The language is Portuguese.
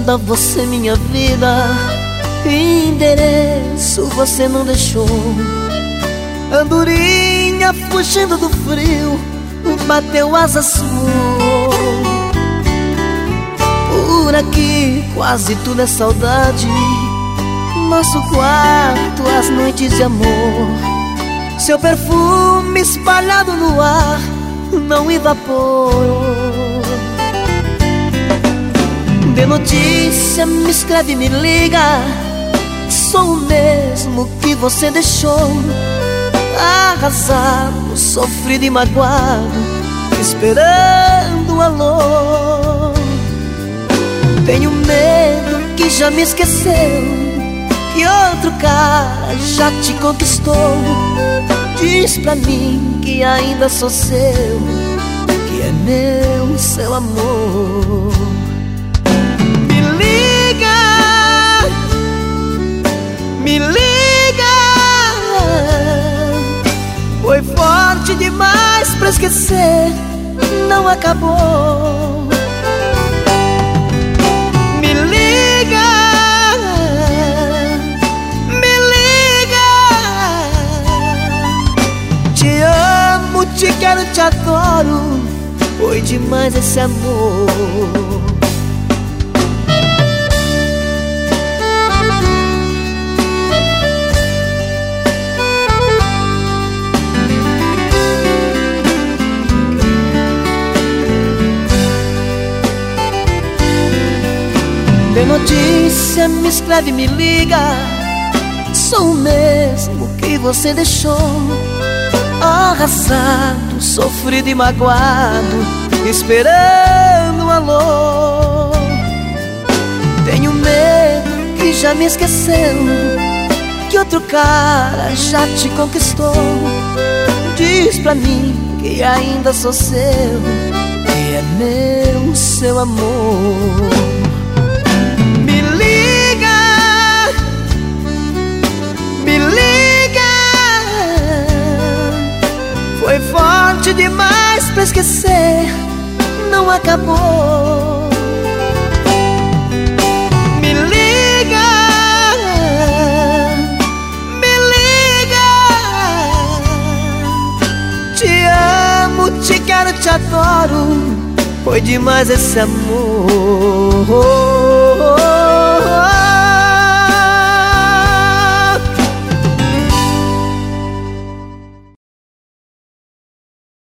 agenda você minha vida, endereço você não deixou. Andorinha fugindo do frio, bateu asa sua. Por aqui quase tudo é saudade, nosso quarto, as noites de amor. Seu perfume espalhado no ar não evaporou. Dê notícia, me escreve, me liga. Sou o mesmo que você deixou, arrasado, sofrido e magoado, esperando um alô. Tenho medo que já me esqueceu, que outro cara já te conquistou. Diz pra mim que ainda sou seu, que é meu seu amor. Me liga, me liga. Foi forte demais pra esquecer, não acabou. Me liga, me liga. Te amo, te quero, te adoro. Foi demais esse amor. Dê notícia, me escreve, me liga. Sou o mesmo que você deixou, arrasado, sofrido e magoado, esperando um alô. Tenho medo que já me esqueceu, que outro cara já te conquistou. Diz pra mim que ainda sou seu, que é meu seu amor. Foi forte demais pra esquecer, não acabou. Me liga, me liga. Te amo, te quero, te adoro. Foi demais esse amor.